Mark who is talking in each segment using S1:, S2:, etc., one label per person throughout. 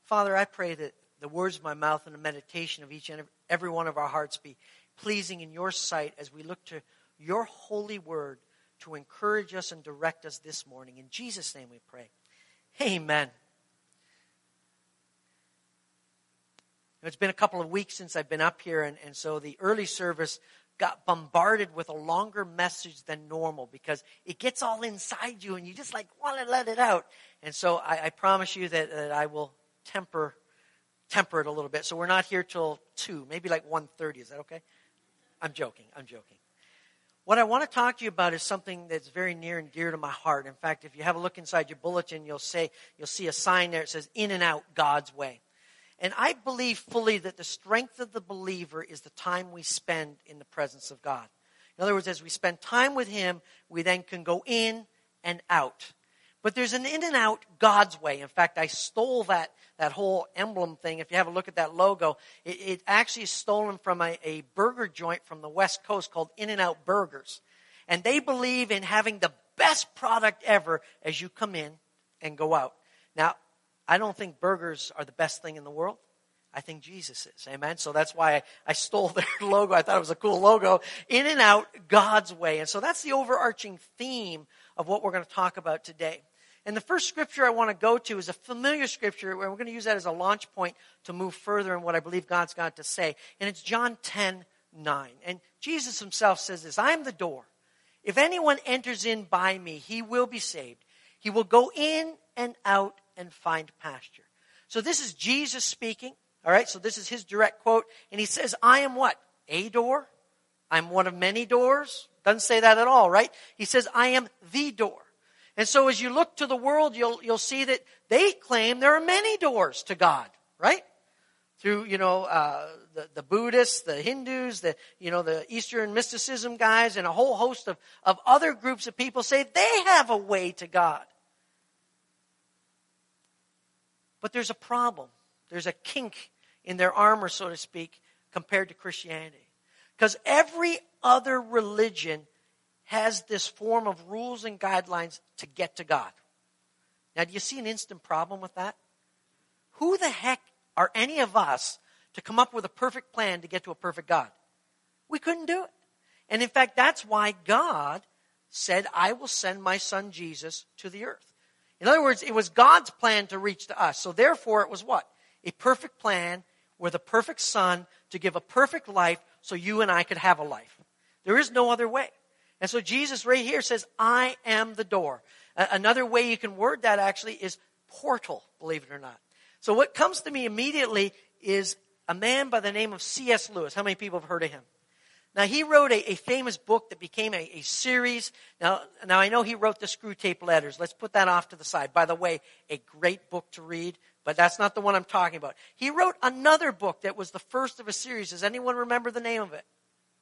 S1: Father, I pray that the words of my mouth and the meditation of each and every one of our hearts be pleasing in your sight as we look to your holy word to encourage us and direct us this morning. In Jesus' name we pray. Amen. It's been a couple of weeks since I've been up here, and so the early service got bombarded with a longer message than normal because it gets all inside you and you just like want to let it out. And so I promise you that I will temper it a little bit. So we're not here till 2, maybe like 1:30. Is that okay? I'm joking. What I want to talk to you about is something that's very near and dear to my heart. In fact, if you have a look inside your bulletin, you'll see a sign there that says, "In and out, God's way." And I believe fully that the strength of the believer is the time we spend in the presence of God. In other words, as we spend time with Him, we then can go in and out. But there's an in and out God's way. In fact, I stole that whole emblem thing. If you have a look at that logo, it actually is stolen from a burger joint from the West Coast called In-N-Out Burgers. And they believe in having the best product ever as you come in and go out. Now, I don't think burgers are the best thing in the world. I think Jesus is. Amen? So that's why I stole their logo. I thought it was a cool logo. In and out, God's way. And so that's the overarching theme of what we're going to talk about today. And the first scripture I want to go to is a familiar scripture, and we're going to use that as a launch point to move further in what I believe God's got to say. And it's John 10:9. And Jesus himself says this, "I am the door. If anyone enters in by me, he will be saved. He will go in and out and find pasture." So this is Jesus speaking. All right, so this is his direct quote. And he says, I am what? A door? I'm one of many doors? Doesn't say that at all, right? He says, I am the door. And so as you look to the world, you'll see that they claim there are many doors to God, right? Through, the Buddhists, the Hindus, the Eastern mysticism guys, and a whole host of other groups of people say they have a way to God. But there's a problem. There's a kink in their armor, so to speak, compared to Christianity. Because every other religion has this form of rules and guidelines to get to God. Now, do you see an instant problem with that? Who the heck are any of us to come up with a perfect plan to get to a perfect God? We couldn't do it. And in fact, that's why God said, I will send my son Jesus to the earth. In other words, it was God's plan to reach to us. So therefore, it was what? A perfect plan with a perfect son to give a perfect life so you and I could have a life. There is no other way. And so Jesus right here says, I am the door. Another way you can word that actually is portal, believe it or not. So what comes to me immediately is a man by the name of C.S. Lewis. How many people have heard of him? Now, he wrote a famous book that became a series. Now I know he wrote the Screw Tape Letters. Let's put that off to the side. By the way, a great book to read, but that's not the one I'm talking about. He wrote another book that was the first of a series. Does anyone remember the name of it?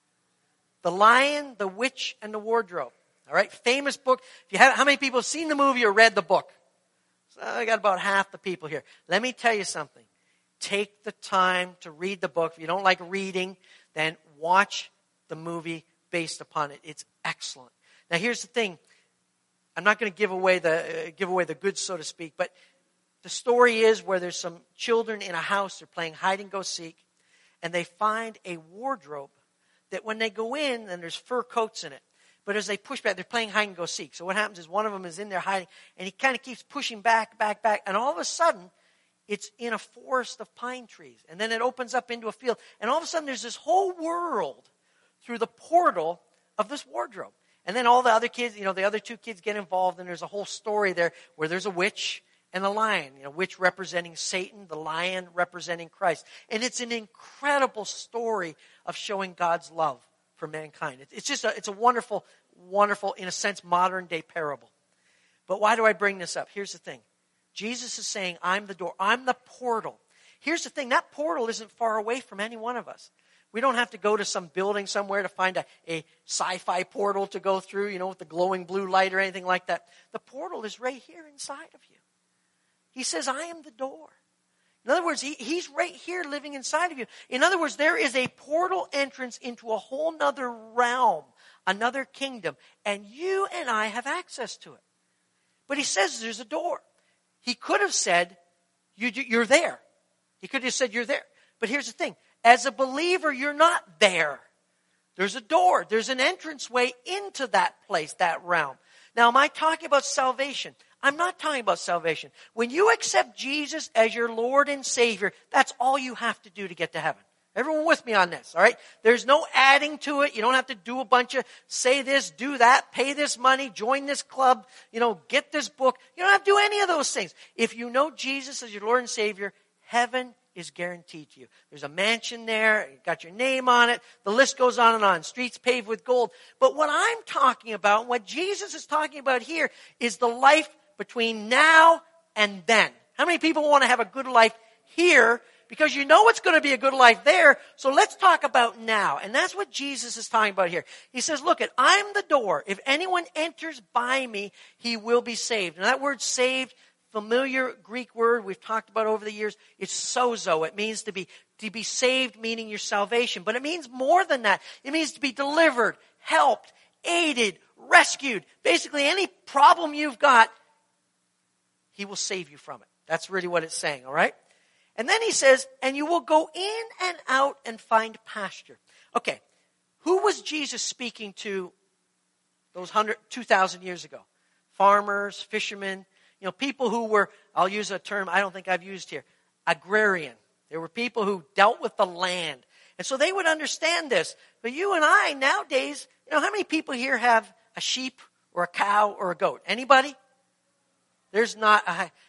S1: The Lion, the Witch, and the Wardrobe. All right, famous book. How many people have seen the movie or read the book? So I got about half the people here. Let me tell you something. Take the time to read the book. If you don't like reading, then watch the movie based upon it. It's excellent. Now here's the thing. I'm not going to give away the goods, so to speak, but the story is where there's some children in a house, they're playing hide and go seek, and they find a wardrobe that when they go in, then there's fur coats in it. But as they push back, they're playing hide and go seek. So what happens is one of them is in there hiding, and he kind of keeps pushing back, and all of a sudden, it's in a forest of pine trees. And then it opens up into a field, and all of a sudden there's this whole world through the portal of this wardrobe. And then all the other kids, the other two kids get involved, and there's a whole story there where there's a witch and a lion. Witch representing Satan, the lion representing Christ. And it's an incredible story of showing God's love for mankind. It's a wonderful, wonderful, in a sense, modern day parable. But why do I bring this up? Here's the thing. Jesus is saying, I'm the door. I'm the portal. Here's the thing. That portal isn't far away from any one of us. We don't have to go to some building somewhere to find a sci-fi portal to go through, with the glowing blue light or anything like that. The portal is right here inside of you. He says, I am the door. In other words, he's right here living inside of you. In other words, there is a portal entrance into a whole nother realm, another kingdom, and you and I have access to it. But he says there's a door. He could have said, You're there. He could have said you're there. But here's the thing. As a believer, you're not there. There's a door. There's an entranceway into that place, that realm. Now, am I talking about salvation? I'm not talking about salvation. When you accept Jesus as your Lord and Savior, that's all you have to do to get to heaven. Everyone with me on this, all right? There's no adding to it. You don't have to do a bunch of say this, do that, pay this money, join this club, get this book. You don't have to do any of those things. If you know Jesus as your Lord and Savior, heaven is guaranteed to you. There's a mansion there, you got your name on it, the list goes on and on, streets paved with gold. But what I'm talking about, what Jesus is talking about here, is the life between now and then. How many people want to have a good life here? Because you know it's going to be a good life there, so let's talk about now. And that's what Jesus is talking about here. He says, look, I'm the door. If anyone enters by me, he will be saved. And that word saved, familiar Greek word we've talked about over the years, it's sozo. It means to be saved, meaning your salvation. But it means more than that. It means to be delivered, helped, aided, rescued. Basically, any problem you've got, he will save you from it. That's really what it's saying, all right? And then he says, and you will go in and out and find pasture. Okay, who was Jesus speaking to those 2,000 years ago? Farmers, fishermen, people who were, I'll use a term I don't think I've used here, agrarian. There were people who dealt with the land. And so they would understand this. But you and I nowadays, how many people here have a sheep or a cow or a goat? Anybody? There's not,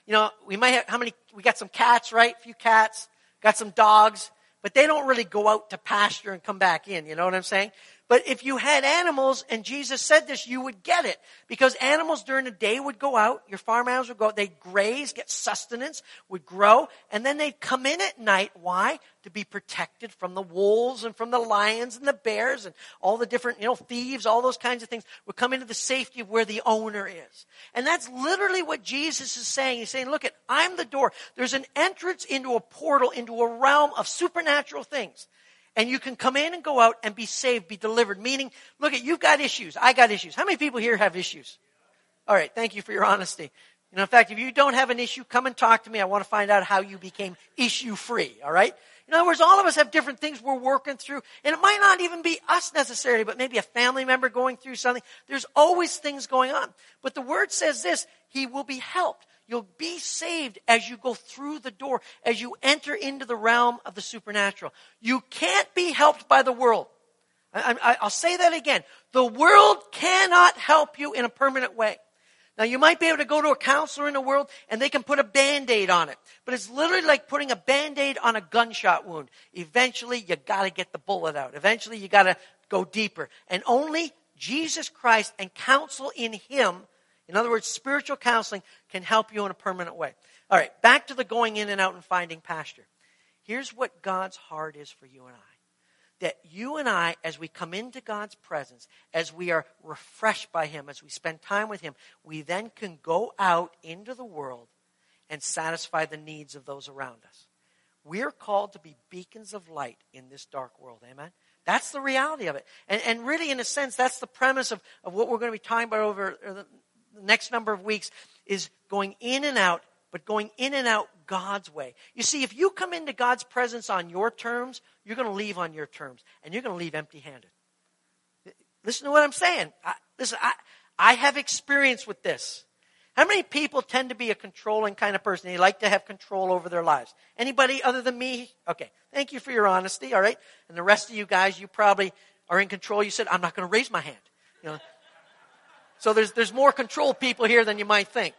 S1: we might have, we got some cats, right? A few cats, got some dogs, but they don't really go out to pasture and come back in, you know what I'm saying? But if you had animals, and Jesus said this, you would get it. Because animals during the day would go out, your farm animals would go out, they'd graze, get sustenance, would grow, and then they'd come in at night. Why? To be protected from the wolves and from the lions and the bears and all the different, thieves, all those kinds of things would come into the safety of where the owner is. And that's literally what Jesus is saying. He's saying, look, I'm the door. There's an entrance into a portal, into a realm of supernatural things. And you can come in and go out and be saved, be delivered. Meaning, look, you've got issues. I got issues. How many people here have issues? All right, thank you for your honesty. In fact, if you don't have an issue, come and talk to me. I want to find out how you became issue-free, all right? In other words, all of us have different things we're working through. And it might not even be us necessarily, but maybe a family member going through something. There's always things going on. But the word says this, he will be helped. You'll be saved as you go through the door, as you enter into the realm of the supernatural. You can't be helped by the world. I'll say that again. The world cannot help you in a permanent way. Now, you might be able to go to a counselor in the world and they can put a Band-Aid on it. But it's literally like putting a Band-Aid on a gunshot wound. Eventually, you got to get the bullet out. Eventually, you got to go deeper. And only Jesus Christ and counsel in him, in other words, spiritual counseling, can help you in a permanent way. All right, back to the going in and out and finding pasture. Here's what God's heart is for you and I. That you and I, as we come into God's presence, as we are refreshed by him, as we spend time with him, we then can go out into the world and satisfy the needs of those around us. We're called to be beacons of light in this dark world. Amen? That's the reality of it. And really, in a sense, that's the premise of what we're going to be talking about over the next number of weeks, is going in and out, but going in and out God's way. You see, if you come into God's presence on your terms, you're going to leave on your terms, and you're going to leave empty-handed. Listen to what I'm saying. I have experience with this. How many people tend to be a controlling kind of person? They like to have control over their lives. Anybody other than me? Okay, thank you for your honesty, all right? And the rest of you guys, you probably are in control. You said, I'm not going to raise my hand. So there's more control people here than you might think.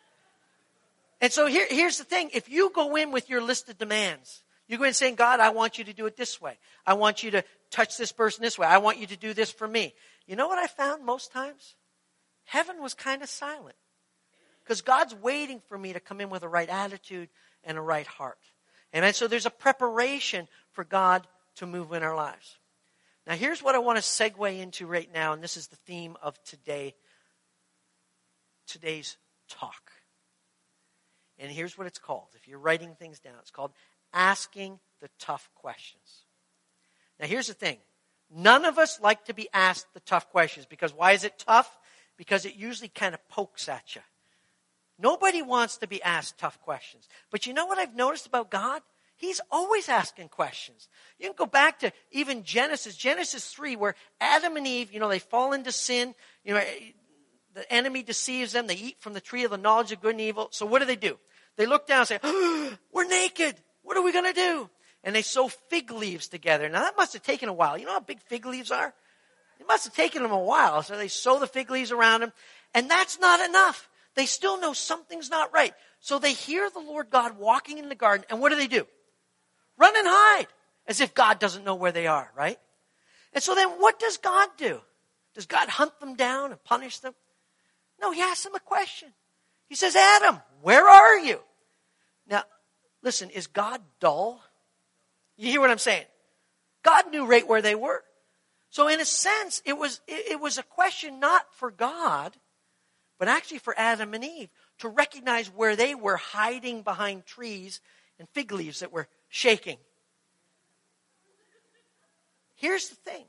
S1: And so here's the thing. If you go in with your list of demands, you go in saying, God, I want you to do it this way. I want you to touch this person this way. I want you to do this for me. You know what I found most times? Heaven was kind of silent. Because God's waiting for me to come in with a right attitude and a right heart. Amen. So there's a preparation for God to move in our lives. Now here's what I want to segue into right now, and this is the theme of today's talk. And here's what it's called. If you're writing things down, it's called asking the tough questions. Now here's the thing. None of us like to be asked the tough questions, because why is it tough? Because it usually kind of pokes at you. Nobody wants to be asked tough questions. But you know what I've noticed about God? He's always asking questions. You can go back to even Genesis 3, where Adam and Eve, they fall into sin. The enemy deceives them. They eat from the tree of the knowledge of good and evil. So what do? They look down and say, oh, we're naked. What are we going to do? And they sew fig leaves together. Now, that must have taken a while. You know how big fig leaves are? It must have taken them a while. So they sew the fig leaves around them. And that's not enough. They still know something's not right. So they hear the Lord God walking in the garden. And what do? Run and hide. As if God doesn't know where they are, right? And so then what does God do? Does God hunt them down and punish them? No, he asks them a question. He says, Adam, where are you? Now, listen, is God dull? You hear what I'm saying? God knew right where they were. So in a sense, it was a question not for God, but actually for Adam and Eve to recognize where they were hiding behind trees and fig leaves that were shaking. Here's the thing.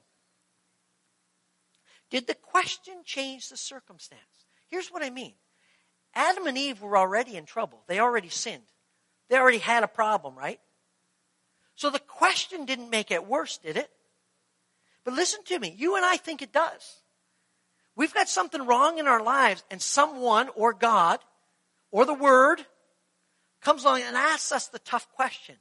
S1: Did the question change the circumstance? Here's what I mean. Adam and Eve were already in trouble. They already sinned. They already had a problem, right? So the question didn't make it worse, did it? But listen to me. You and I think it does. We've got something wrong in our lives, and someone or God or the Word comes along and asks us the tough question.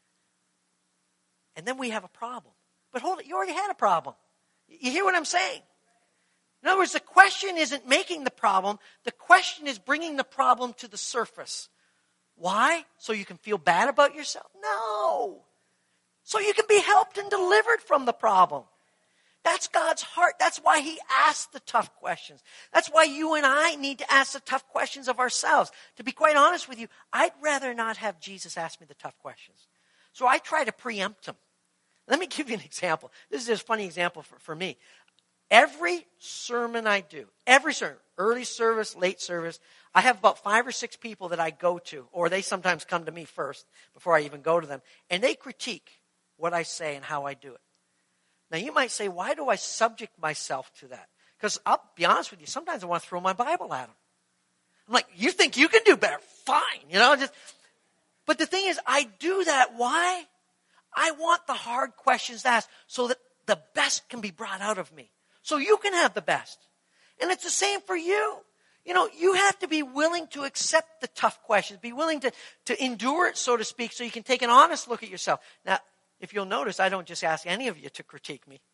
S1: And then we have a problem. But hold it, you already had a problem. You hear what I'm saying? In other words, the question isn't making the problem. The question is bringing the problem to the surface. Why? So you can feel bad about yourself? No. So you can be helped and delivered from the problem. That's God's heart. That's why he asks the tough questions. That's why you and I need to ask the tough questions of ourselves. To be quite honest with you, I'd rather not have Jesus ask me the tough questions. So I try to preempt them. Let me give you an example. This is just a funny example for me. Every sermon I do, every sermon, early service, late service, I have about 5 or 6 people that I go to, or they sometimes come to me first before I even go to them, and they critique what I say and how I do it. Now, you might say, why do I subject myself to that? Because I'll be honest with you, sometimes I want to throw my Bible at them. I'm like, you think you can do better? Fine. But the thing is, I do that. Why? I want the hard questions asked so that the best can be brought out of me. So you can have the best. And it's the same for you. You have to be willing to accept the tough questions, be willing to endure it, so to speak, so you can take an honest look at yourself. Now, if you'll notice, I don't just ask any of you to critique me.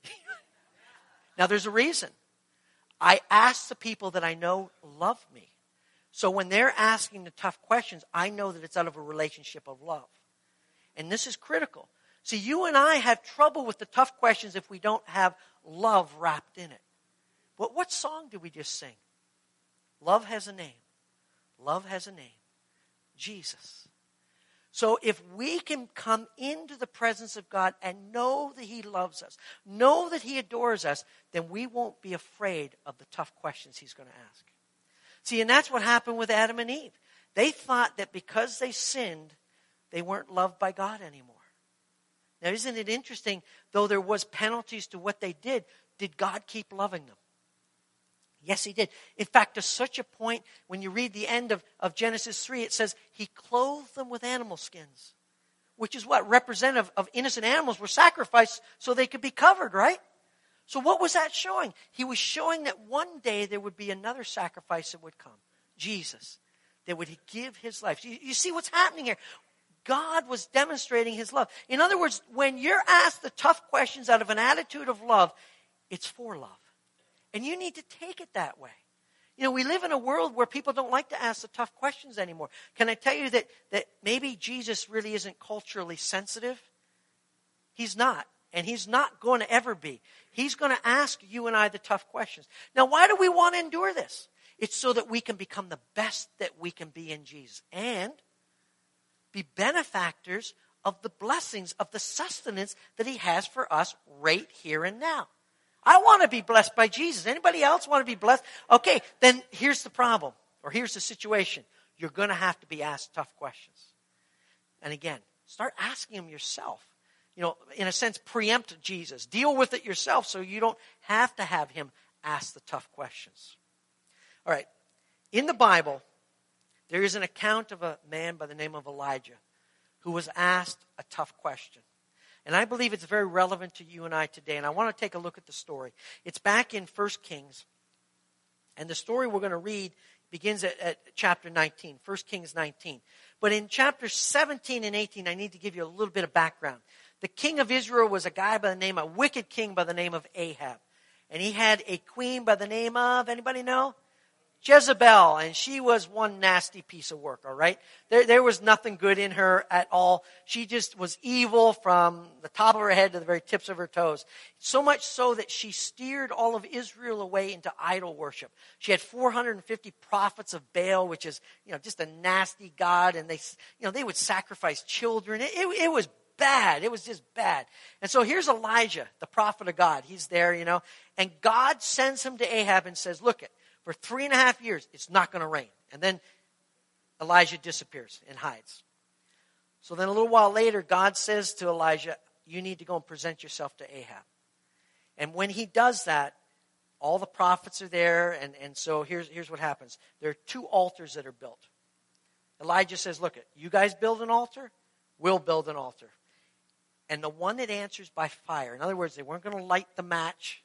S1: Now, there's a reason. I ask the people that I know love me. So when they're asking the tough questions, I know that it's out of a relationship of love. And this is critical. See, you and I have trouble with the tough questions if we don't have love wrapped in it. But what song did we just sing? Love has a name. Love has a name. Jesus. So if we can come into the presence of God and know that he loves us, know that he adores us, then we won't be afraid of the tough questions he's going to ask. See, and that's what happened with Adam and Eve. They thought that because they sinned, they weren't loved by God anymore. Now, isn't it interesting, though there was penalties to what they did God keep loving them? Yes, he did. In fact, to such a point, when you read the end of Genesis 3, it says he clothed them with animal skins, which is what? Representative of innocent animals were sacrificed so they could be covered, right? So what was that showing? He was showing that one day there would be another sacrifice that would come. Jesus, that would give his life. You see what's happening here? God was demonstrating his love. In other words, when you're asked the tough questions out of an attitude of love, it's for love. And you need to take it that way. We live in a world where people don't like to ask the tough questions anymore. Can I tell you that maybe Jesus really isn't culturally sensitive? He's not. And he's not going to ever be. He's going to ask you and I the tough questions. Now, why do we want to endure this? It's so that we can become the best that we can be in Jesus. And be benefactors of the blessings, of the sustenance that he has for us right here and now. I want to be blessed by Jesus. Anybody else want to be blessed? Okay, then here's the problem, or here's the situation. You're going to have to be asked tough questions. And again, start asking them yourself. In a sense, preempt Jesus. Deal with it yourself so you don't have to have him ask the tough questions. All right, in the Bible, there is an account of a man by the name of Elijah who was asked a tough question. And I believe it's very relevant to you and I today. And I want to take a look at the story. It's back in 1 Kings. And the story we're going to read begins at chapter 19, 1 Kings 19. But in chapter 17 and 18, I need to give you a little bit of background. The king of Israel was a wicked king by the name of Ahab. And he had a queen by the name of, anybody know? Jezebel, and she was one nasty piece of work, all right? There was nothing good in her at all. She just was evil from the top of her head to the very tips of her toes. So much so that she steered all of Israel away into idol worship. She had 450 prophets of Baal, which is, just a nasty god, and they would sacrifice children. It was bad. It was just bad. And so here's Elijah, the prophet of God. He's there, and God sends him to Ahab and says, look, for 3.5 years, it's not going to rain. And then Elijah disappears and hides. So then a little while later, God says to Elijah, you need to go and present yourself to Ahab. And when he does that, all the prophets are there. And so here's what happens. There are 2 altars that are built. Elijah says, look, you guys build an altar, we'll build an altar. And the one that answers by fire, in other words, they weren't going to light the match.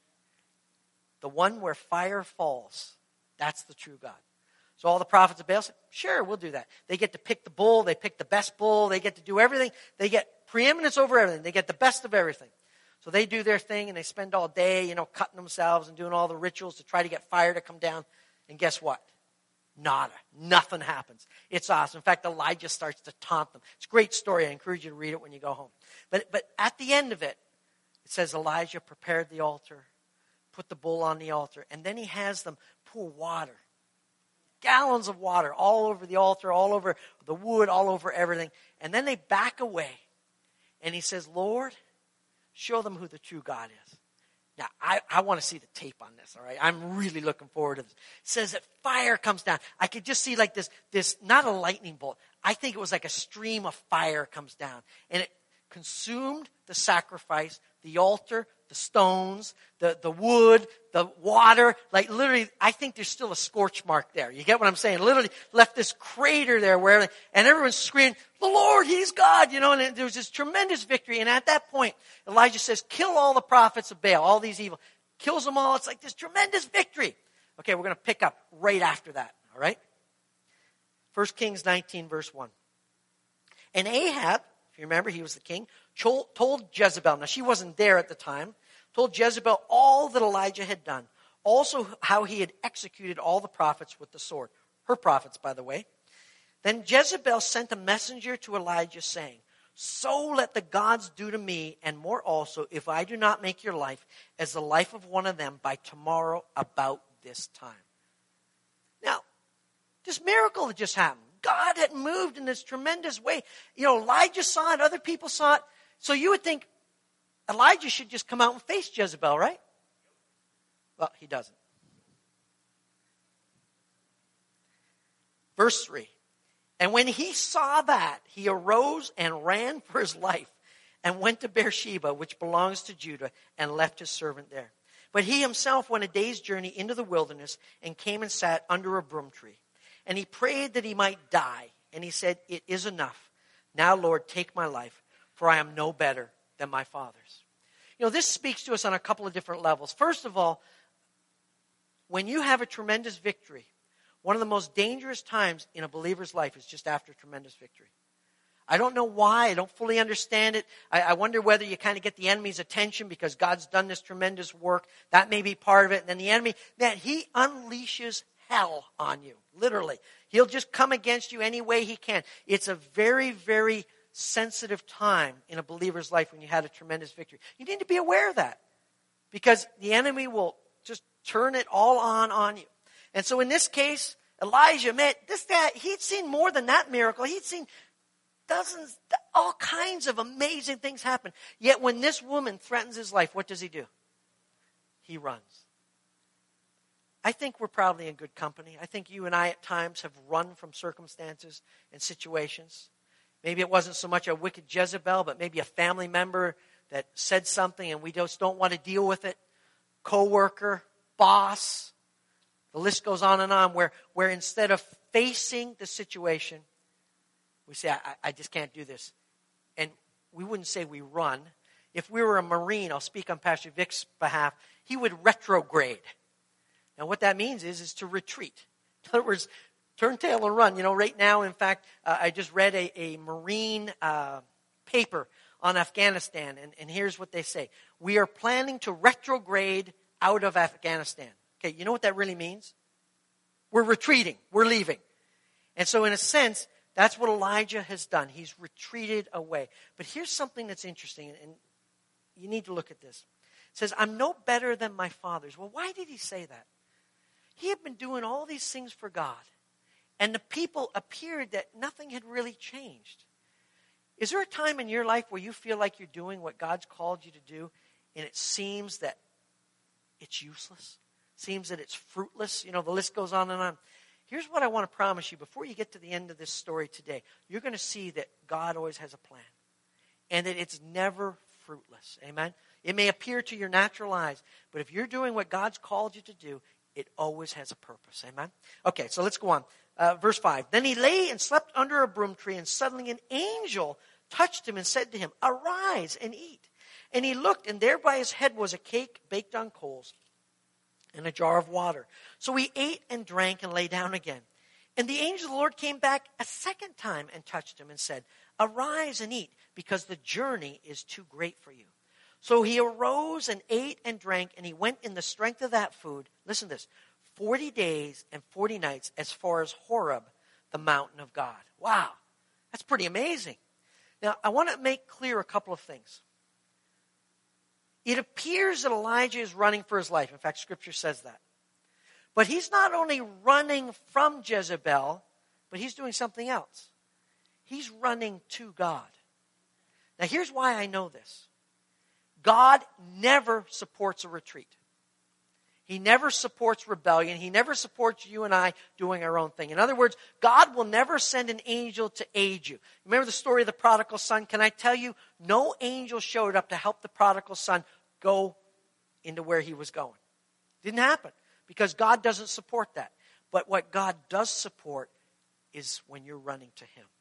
S1: The one where fire falls, that's the true God. So all the prophets of Baal said, sure, we'll do that. They get to pick the bull. They pick the best bull. They get to do everything. They get preeminence over everything. They get the best of everything. So they do their thing, and they spend all day, cutting themselves and doing all the rituals to try to get fire to come down. And guess what? Nada. Nothing happens. It's awesome. In fact, Elijah starts to taunt them. It's a great story. I encourage you to read it when you go home. But at the end of it, it says Elijah prepared the altar, put the bull on the altar, and then he has them pour water. Gallons of water all over the altar, all over the wood, all over everything. And then they back away. And he says, Lord, show them who the true God is. Now, I want to see the tape on this, all right? I'm really looking forward to this. It says that fire comes down. I could just see like this, not a lightning bolt. I think it was like a stream of fire comes down. And it consumed the sacrifice, the altar, the stones, the wood, the water. Like literally, I think there's still a scorch mark there. You get what I'm saying? Literally left this crater there and everyone's screaming, the Lord, He's God, and there was this tremendous victory. And at that point, Elijah says, kill all the prophets of Baal, all these evil. Kills them all. It's like this tremendous victory. Okay, we're going to pick up right after that, all right? 1 Kings 19, verse 1. And Ahab, if you remember, he was the king, told Jezebel, now she wasn't there at the time, told Jezebel all that Elijah had done. Also how he had executed all the prophets with the sword. Her prophets, by the way. Then Jezebel sent a messenger to Elijah saying, so let the gods do to me and more also if I do not make your life as the life of one of them by tomorrow about this time. Now, this miracle that just happened, God had moved in this tremendous way. Elijah saw it, other people saw it. So you would think Elijah should just come out and face Jezebel, right? Well, he doesn't. Verse 3. And when he saw that, he arose and ran for his life and went to Beersheba, which belongs to Judah, and left his servant there. But he himself went a day's journey into the wilderness and came and sat under a broom tree. And he prayed that he might die. And he said, it is enough. Now, Lord, take my life, for I am no better than my father's. This speaks to us on a couple of different levels. First of all, when you have a tremendous victory, one of the most dangerous times in a believer's life is just after tremendous victory. I don't know why. I don't fully understand it. I wonder whether you kind of get the enemy's attention because God's done this tremendous work. That may be part of it. And then the enemy, man, he unleashes hell on you, literally. He'll just come against you any way he can. It's a very, very sensitive time in a believer's life when you had a tremendous victory. You need to be aware of that because the enemy will just turn it all on you. And so in this case, Elijah, man, this guy, he'd seen more than that miracle. He'd seen dozens, all kinds of amazing things happen. Yet when this woman threatens his life, what does he do? He runs. I think we're probably in good company. I think you and I at times have run from circumstances and situations. Maybe it wasn't so much a wicked Jezebel, but maybe a family member that said something and we just don't want to deal with it. Coworker, boss. The list goes on and on where instead of facing the situation, we say, I just can't do this. And we wouldn't say we run. If we were a Marine, I'll speak on Pastor Vic's behalf, he would retrograde. Now what that means is to retreat. In other words, turn tail and run. Right now, in fact, I just read a Marine paper on Afghanistan, and here's what they say. We are planning to retrograde out of Afghanistan. Okay, you know what that really means? We're retreating. We're leaving. And so in a sense, that's what Elijah has done. He's retreated away. But here's something that's interesting, and you need to look at this. It says, I'm no better than my fathers. Well, why did he say that? He had been doing all these things for God, and the people appeared that nothing had really changed. Is there a time in your life where you feel like you're doing what God's called you to do, and it seems that it's useless? Seems that it's fruitless? The list goes on and on. Here's what I want to promise you. Before you get to the end of this story today, you're going to see that God always has a plan, and that it's never fruitless. Amen? It may appear to your natural eyes, but if you're doing what God's called you to do, it always has a purpose. Amen? Okay, so let's go on. Verse 5. Then he lay and slept under a broom tree, and suddenly an angel touched him and said to him, Arise and eat. And he looked, and there by his head was a cake baked on coals and a jar of water. So he ate and drank and lay down again. And the angel of the Lord came back a second time and touched him and said, Arise and eat, because the journey is too great for you. So he arose and ate and drank, and he went in the strength of that food. Listen to this. 40 days and 40 nights as far as Horeb, the mountain of God. Wow, that's pretty amazing. Now, I want to make clear a couple of things. It appears that Elijah is running for his life. In fact, Scripture says that. But he's not only running from Jezebel, but he's doing something else. He's running to God. Now, here's why I know this. God never supports a retreat. He never supports rebellion. He never supports you and I doing our own thing. In other words, God will never send an angel to aid you. Remember the story of the prodigal son? Can I tell you, no angel showed up to help the prodigal son go into where he was going. Didn't happen because God doesn't support that. But what God does support is when you're running to him.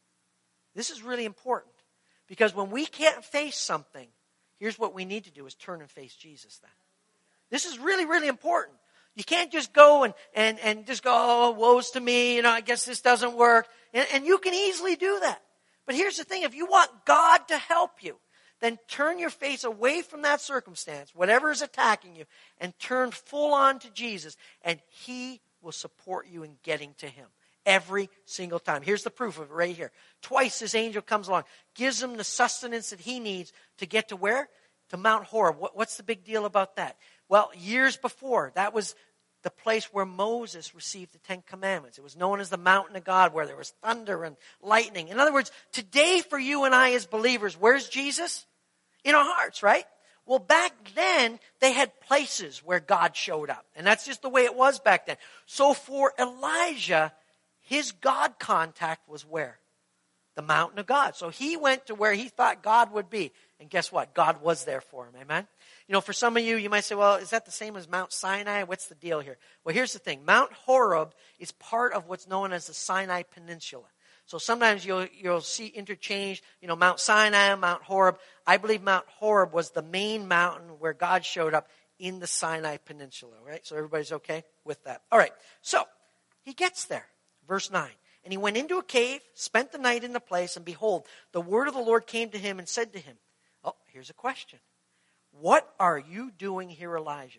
S1: This is really important because when we can't face something, here's what we need to do is turn and face Jesus then. This is really, really important. You can't just go and just go, oh, woe's to me, I guess this doesn't work. And you can easily do that. But here's the thing, if you want God to help you, then turn your face away from that circumstance, whatever is attacking you, and turn full on to Jesus, and he will support you in getting to him every single time. Here's the proof of it right here. Twice this angel comes along, gives him the sustenance that he needs to get to where? To Mount Horeb. What's the big deal about that? Well, years before, that was the place where Moses received the Ten Commandments. It was known as the mountain of God, where there was thunder and lightning. In other words, today for you and I as believers, where's Jesus? In our hearts, right? Well, back then, they had places where God showed up. And that's just the way it was back then. So for Elijah, his God contact was where? The mountain of God. So he went to where he thought God would be. And guess what? God was there for him. Amen? For some of you, you might say, well, is that the same as Mount Sinai? What's the deal here? Well, here's the thing. Mount Horeb is part of what's known as the Sinai Peninsula. So sometimes you'll see interchange, Mount Sinai, Mount Horeb. I believe Mount Horeb was the main mountain where God showed up in the Sinai Peninsula, right? So everybody's okay with that. All right. So he gets there. Verse 9. And he went into a cave, spent the night in the place, and behold, the word of the Lord came to him and said to him, oh, here's a question. What are you doing here, Elijah?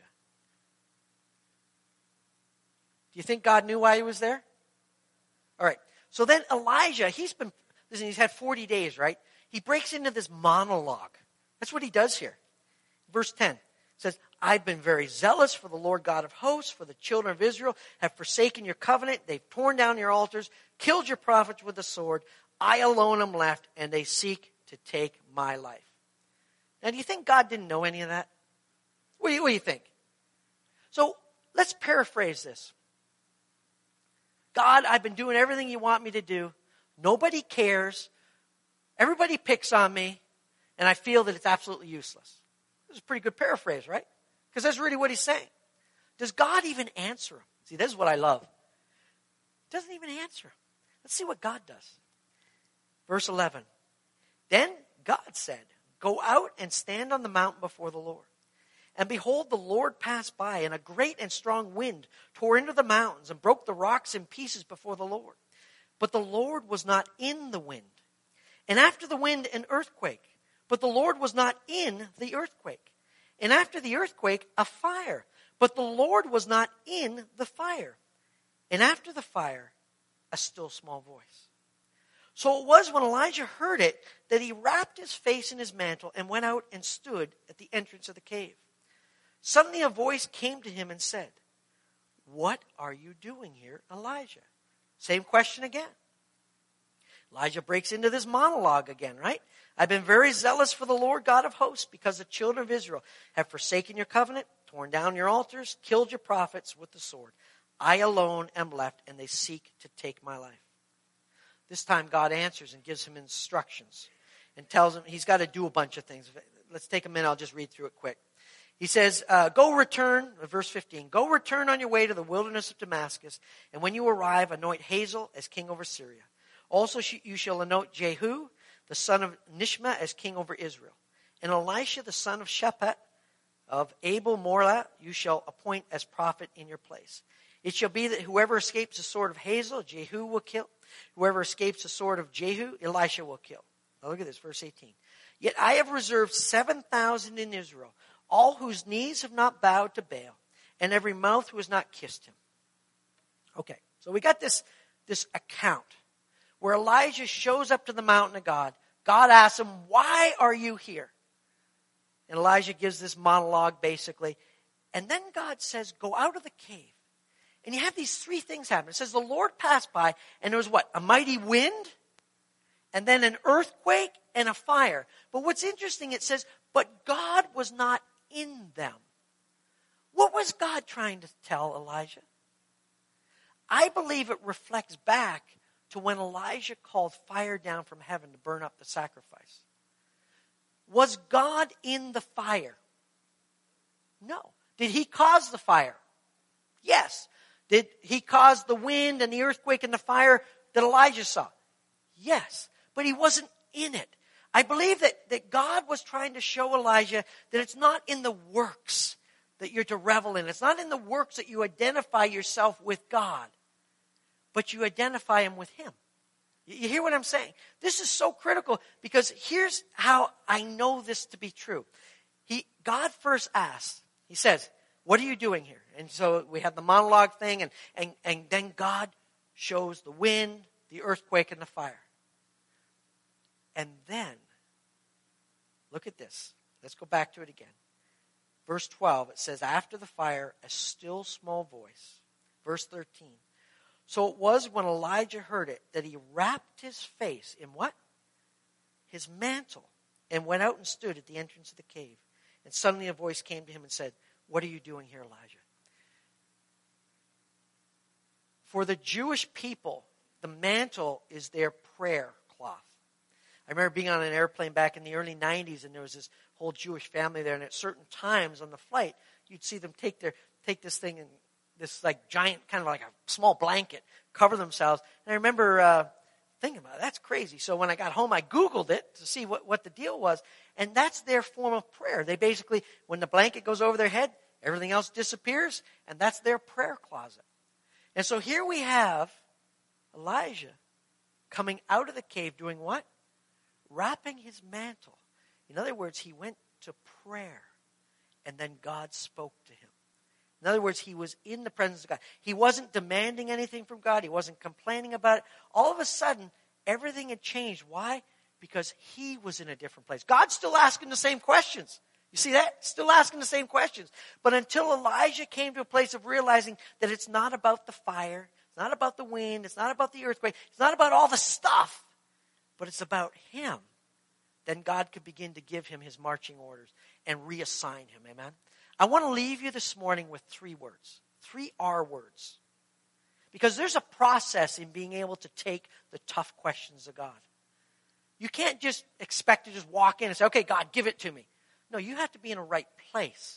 S1: Do you think God knew why he was there? All right. So then Elijah, he's had 40 days, right? He breaks into this monologue. That's what he does here. Verse 10 says, I've been very zealous for the Lord God of hosts, for the children of Israel have forsaken your covenant. They've torn down your altars, killed your prophets with the sword. I alone am left, and they seek to take my life. Now, do you think God didn't know any of that? What do you think? So let's paraphrase this. God, I've been doing everything you want me to do. Nobody cares. Everybody picks on me, and I feel that it's absolutely useless. This is a pretty good paraphrase, right? Because that's really what he's saying. Does God even answer him? See, this is what I love. doesn't even answer him. Let's see what God does. Verse 11. Then God said, go out and stand on the mountain before the Lord. And behold, the Lord passed by, and a great and strong wind tore into the mountains and broke the rocks in pieces before the Lord. But the Lord was not in the wind. And after the wind, an earthquake. But the Lord was not in the earthquake. And after the earthquake, a fire. But the Lord was not in the fire. And after the fire, a still small voice. So it was when Elijah heard it that he wrapped his face in his mantle and went out and stood at the entrance of the cave. Suddenly a voice came to him and said, what are you doing here, Elijah? Same question again. Elijah breaks into this monologue again, right? I've been very zealous for the Lord God of hosts because the children of Israel have forsaken your covenant, torn down your altars, killed your prophets with the sword. I alone am left, and they seek to take my life. This time God answers and gives him instructions and tells him he's got to do a bunch of things. Let's take a minute. I'll just read through it quick. He says, go return, verse 15, go return on your way to the wilderness of Damascus, and when you arrive, anoint Hazael as king over Syria. Also you shall anoint Jehu, the son of Nishma, as king over Israel. And Elisha, the son of Shaphat, of Abel Morlah, you shall appoint as prophet in your place. It shall be that whoever escapes the sword of Hazael, Jehu will kill. Whoever escapes the sword of Jehu, Elisha will kill. Now look at this, verse 18. Yet I have reserved 7,000 in Israel, all whose knees have not bowed to Baal, and every mouth who has not kissed him. Okay, so we got this account where Elijah shows up to the mountain of God. God asks him, why are you here? And Elijah gives this monologue basically. And then God says, go out of the cave. And you have these three things happen. It says the Lord passed by, and there was what? A mighty wind, and then an earthquake, and a fire. But what's interesting, it says, but God was not in them. What was God trying to tell Elijah? I believe it reflects back to when Elijah called fire down from heaven to burn up the sacrifice. Was God in the fire? No. Did he cause the fire? Yes. Did he cause the wind and the earthquake and the fire that Elijah saw? Yes. But he wasn't in it. I believe that God was trying to show Elijah that it's not in the works that you're to revel in. It's not in the works that you identify yourself with God, but you identify him with him. You hear what I'm saying? This is so critical because here's how I know this to be true. God first asks, he says, what are you doing here? And so we have the monologue thing, and then God shows the wind, the earthquake, and the fire. And then, look at this. Let's go back to it again. Verse 12, it says, after the fire, a still small voice. Verse 13. So it was when Elijah heard it that he wrapped his face in what? His mantle, and went out and stood at the entrance of the cave. And suddenly a voice came to him and said, what are you doing here, Elijah? For the Jewish people, the mantle is their prayer cloth. I remember being on an airplane back in the early 90s, and there was this whole Jewish family there, and at certain times on the flight, you'd see them take this thing and this like giant, kind of like a small blanket, cover themselves. And I remember thinking about it, that's crazy. So when I got home, I Googled it to see what the deal was, and that's their form of prayer. They basically, when the blanket goes over their head, everything else disappears, and that's their prayer closet. And so here we have Elijah coming out of the cave doing what? Wrapping his mantle. In other words, he went to prayer, and then God spoke to him. In other words, he was in the presence of God. He wasn't demanding anything from God. He wasn't complaining about it. All of a sudden, everything had changed. Why? Because he was in a different place. God's still asking the same questions. You see that? Still asking the same questions. But until Elijah came to a place of realizing that it's not about the fire, it's not about the wind, it's not about the earthquake, it's not about all the stuff, but it's about him, then God could begin to give him his marching orders and reassign him. Amen? I want to leave you this morning with 3 words. 3 R words. Because there's a process in being able to take the tough questions of God. You can't just expect to just walk in and say, okay, God, give it to me. No, you have to be in a right place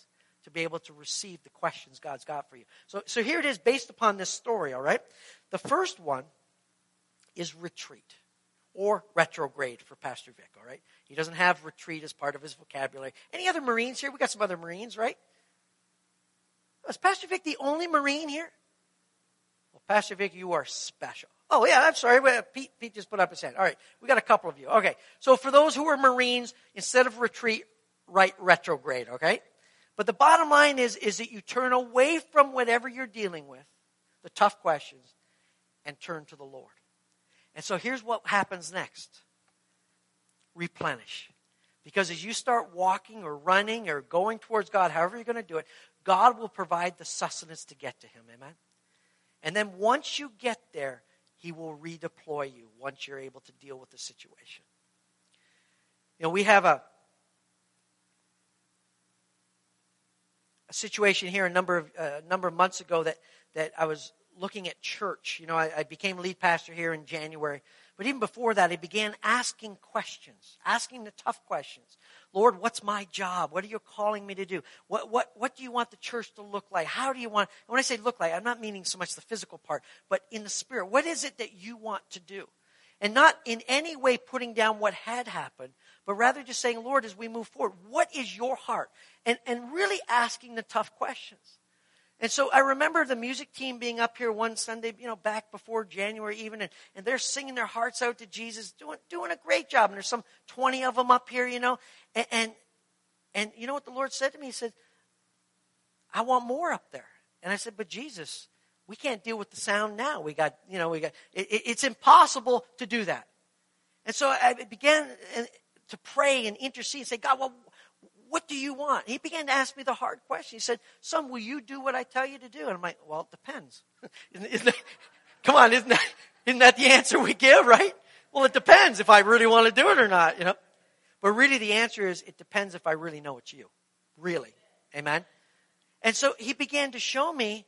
S1: to be able to receive the questions God's got for you. So here it is based upon this story, all right? The first one is retreat or retrograde for Pastor Vic, all right? He doesn't have retreat as part of his vocabulary. Any other Marines here? We got some other Marines, right? Is Pastor Vic the only Marine here? Well, Pastor Vic, you are special. Oh, yeah, I'm sorry. Pete just put up his hand. All right, we got a couple of you. Okay, so for those who are Marines, instead of retreat, write retrograde, okay? But the bottom line is that you turn away from whatever you're dealing with, the tough questions, and turn to the Lord. And so here's what happens next. Replenish. Because as you start walking or running or going towards God, however you're going to do it, God will provide the sustenance to get to him, amen? And then once you get there, he will redeploy you once you're able to deal with the situation. You know, we have a situation here a number of months ago that I was looking at church. You know, I became lead pastor here in January. But even before that, I began asking questions, asking the tough questions. Lord, what's my job? What are you calling me to do? What do you want the church to look like? How do you want, and when I say look like, I'm not meaning so much the physical part, but in the spirit. What is it that you want to do? And not in any way putting down what had happened, but rather just saying, Lord, as we move forward, what is your heart? And really asking the tough questions. And so I remember the music team being up here one Sunday, you know, back before January even, and they're singing their hearts out to Jesus, doing a great job. And there's some 20 of them up here, you know. And you know what the Lord said to me? He said, I want more up there. And I said, but Jesus, we can't deal with the sound now. It's impossible to do that. And so I began to pray and intercede and say, God, well, what do you want? He began to ask me the hard question. He said, son, will you do what I tell you to do? And I'm like, well, it depends. Isn't that the answer we give, right? Well, it depends if I really want to do it or not, you know. But really the answer is, it depends if I really know it's you. Really. Amen? And so he began to show me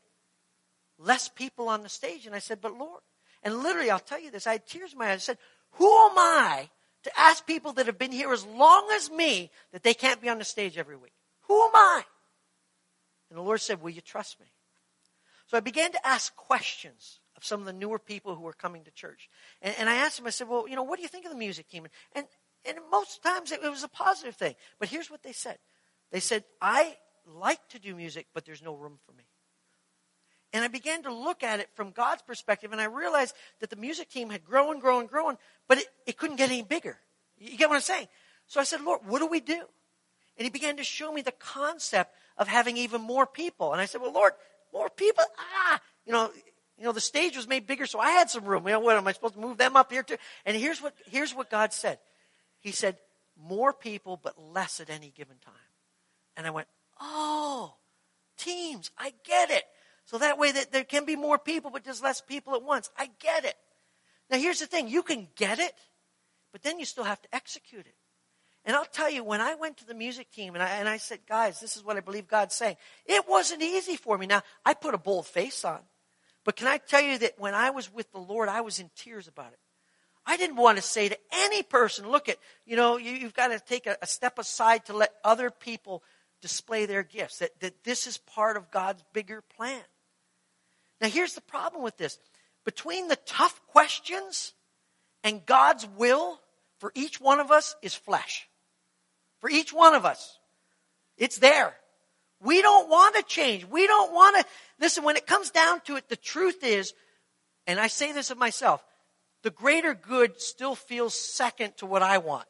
S1: less people on the stage. And I said, but Lord, and literally I'll tell you this, I had tears in my eyes. I said, who am I to ask people that have been here as long as me that they can't be on the stage every week? Who am I? And the Lord said, will you trust me? So I began to ask questions of some of the newer people who were coming to church. And I asked them, I said, well, you know, what do you think of the music team? And most times it was a positive thing. But here's what they said. They said, I like to do music, but there's no room for me. And I began to look at it from God's perspective, and I realized that the music team had grown, but it couldn't get any bigger. You get what I'm saying? So I said, Lord, what do we do? And he began to show me the concept of having even more people. And I said, well, Lord, more people? You know, the stage was made bigger, so I had some room. You know, what, am I supposed to move them up here too? And here's what God said. He said, more people, but less at any given time. And I went, oh, teams, I get it. So that way that there can be more people, but just less people at once. I get it. Now here's the thing. You can get it, but then you still have to execute it. And I'll tell you, when I went to the music team and I said, guys, this is what I believe God's saying. It wasn't easy for me. Now, I put a bold face on. But can I tell you that when I was with the Lord, I was in tears about it. I didn't want to say to any person, look, you've got to take a step aside to let other people display their gifts, that this is part of God's bigger plan. Now, here's the problem with this. Between the tough questions and God's will for each one of us is flesh. For each one of us. It's there. We don't want to change. We don't want to. Listen, when it comes down to it, the truth is, and I say this of myself, the greater good still feels second to what I want.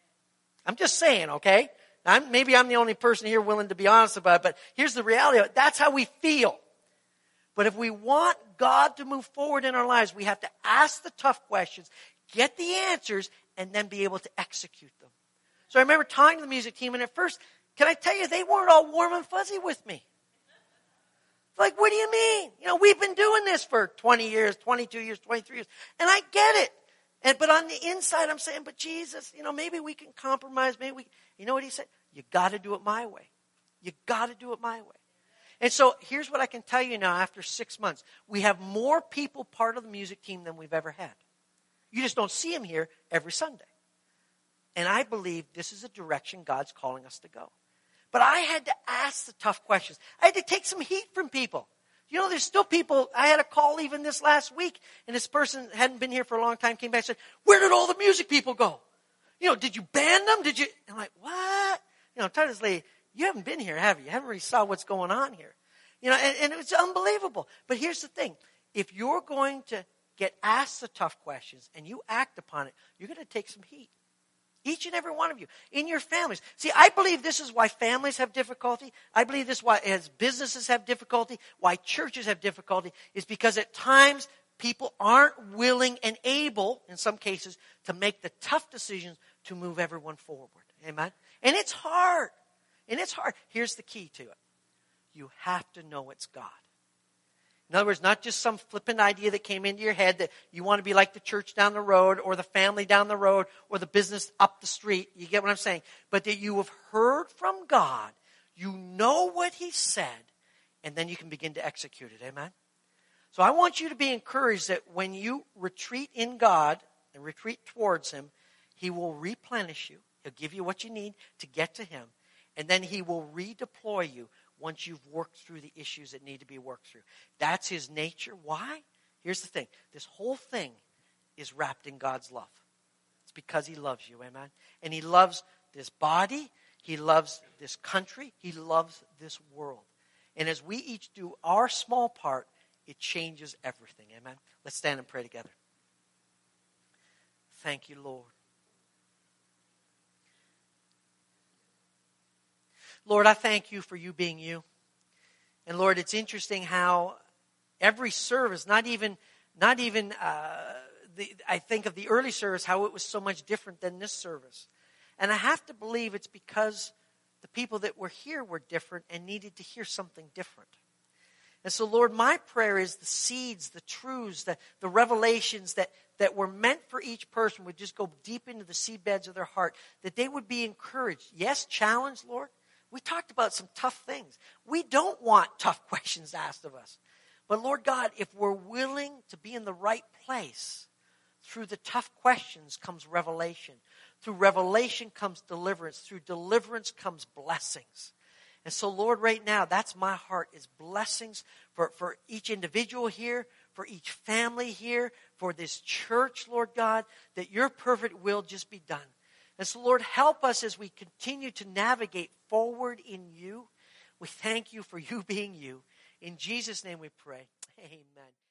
S1: I'm just saying, okay? Maybe I'm the only person here willing to be honest about it, but here's the reality of it. That's how we feel. But if we want God to move forward in our lives, we have to ask the tough questions, get the answers, and then be able to execute them. So I remember talking to the music team, and at first, can I tell you, they weren't all warm and fuzzy with me. Like, what do you mean? You know, we've been doing this for 20 years, 22 years, 23 years, and I get it. But on the inside, I'm saying, but Jesus, maybe we can compromise. You know what he said? You got to do it my way. You got to do it my way. And so here's what I can tell you now after 6 months. We have more people part of the music team than we've ever had. You just don't see them here every Sunday. And I believe this is a direction God's calling us to go. But I had to ask the tough questions. I had to take some heat from people. You know, there's still people, I had a call even this last week, and this person hadn't been here for a long time, came back and said, where did all the music people go? You know, did you ban them? Did you? I'm like, what? You know, I'm telling this lady, you haven't been here, have you? You haven't really saw what's going on here. You know, and it's unbelievable. But here's the thing. If you're going to get asked the tough questions and you act upon it, you're going to take some heat. Each and every one of you, in your families. See, I believe this is why families have difficulty. I believe this is why as businesses have difficulty, why churches have difficulty, is because at times people aren't willing and able, in some cases, to make the tough decisions to move everyone forward. Amen? And it's hard. And it's hard. Here's the key to it. You have to know it's God. In other words, not just some flippant idea that came into your head that you want to be like the church down the road or the family down the road or the business up the street. You get what I'm saying? But that you have heard from God, you know what He said, and then you can begin to execute it. Amen? So I want you to be encouraged that when you retreat in God and retreat towards Him, He will replenish you. He'll give you what you need to get to Him. And then He will redeploy you once you've worked through the issues that need to be worked through. That's His nature. Why? Here's the thing. This whole thing is wrapped in God's love. It's because He loves you, amen? And He loves this body. He loves this country. He loves this world. And as we each do our small part, it changes everything, amen? Let's stand and pray together. Thank you, Lord. Lord, I thank you for you being you. And Lord, it's interesting how every service, not even I think of the early service, how it was so much different than this service. And I have to believe it's because the people that were here were different and needed to hear something different. And so, Lord, my prayer is the seeds, the truths, the revelations that were meant for each person would just go deep into the seedbeds of their heart, that they would be encouraged. Yes, challenged, Lord. We talked about some tough things. We don't want tough questions asked of us. But Lord God, if we're willing to be in the right place, through the tough questions comes revelation. Through revelation comes deliverance. Through deliverance comes blessings. And so Lord, right now, that's my heart, is blessings for each individual here, for each family here, for this church, Lord God, that your perfect will just be done. And so, Lord, help us as we continue to navigate forward in you. We thank you for you being you. In Jesus' name we pray. Amen.